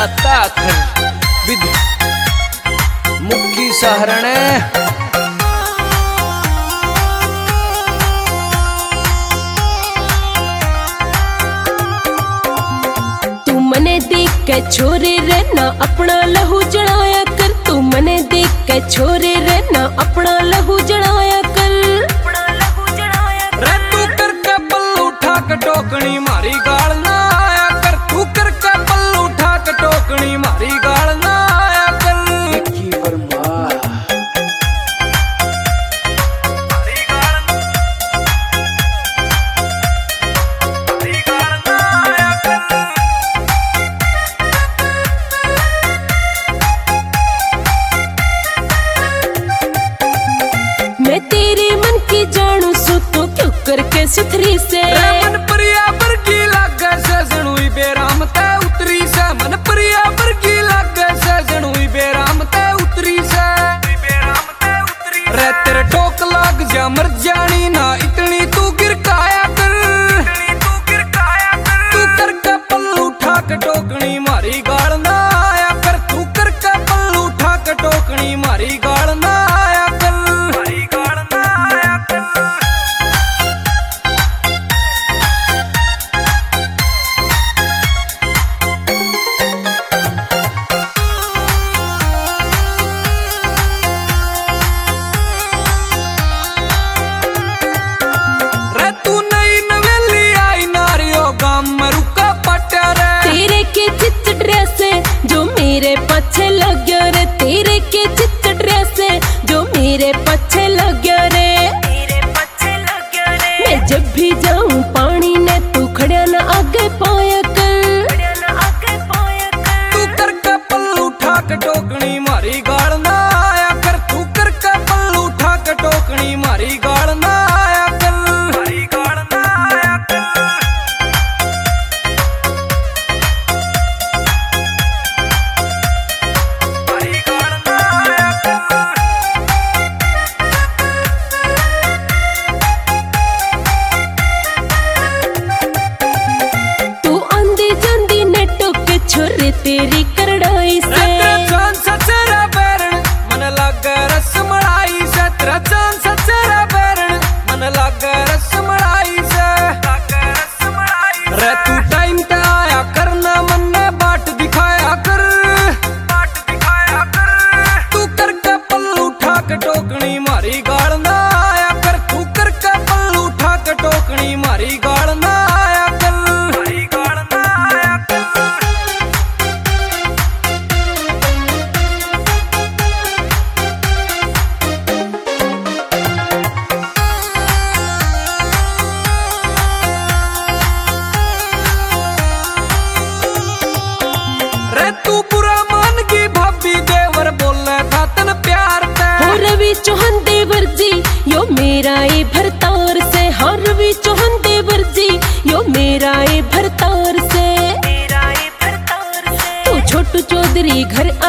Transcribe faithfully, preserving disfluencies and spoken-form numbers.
जाता आखिर विद मुक्की सहरणे। तू मने देख के छोरे रहना अपना लहू जलाया कर, तू मने देख के छोरे रहना अपना लहू जलाया कर। रे तू करके पल्लू उठा के टोकनी मारी गाल ना आया कर, तू करके पल्लू उठा के टोकनी मारी गाल ना आया कर। की बरमार मारी गाल मारी गाल ना आया कर। मैं तेरे मन की जानू सो तो क्यों करके सुथरी से मन प्रिया बरगी लागे से जणुई बेराम ते उतरी से, मन प्रिया बरगी लागे से जणुई बेराम ते उतरी से। रे तेरे ठोक लाग जा मर जानी ना इतनी तू गिरकाया कर, तू करके पल्लू उठा के टोकनी मारी गाल ना आया कर, तू करके पल्लू उठा के टोकनी मारी गाल ना आया कर। मारी गाल ना आया कर। तेरे के चित ड्रेस जो मेरे पीछे लग गया रे, तेरे के चित ड्रेस जो मेरे पीछे लग गया रे। मैं जब भी जाऊं पानी ने तू खड़ा ना आगे पाया कर, तू करके पल्लू उठा के टोकनी मारी गाल ना आया कर, तू करके पल्लू उठा के टोकनी मारी गाल ना आया कर। मारी गाल ना आया कर। तेरी करड़ाई से चांद सचरा बैरण मन लागे रस मलाई से, तेरा चांद सचरा बैरण मन लागे रस मलाई से। रे तू टाइम पे आया करना मन ने बाट दिखाया कर, बाट दिखाया कर। तू करके पल्लू उठा के टोकनी मारी गाल ना आया कर, तू करके पल्लू उठा के टोकनी मारी गाल ना आया कर। मारी गाल ना आया कर। तू बुरा मान की भाभी देवर बोले था तन प्यार ते। हो रवि चौहान देवर जी यो मेरा ए भरतार से, हाँ रवि चौहान देवर जी यो मेरा ए भरतार से। तू छोटू चौधरी घर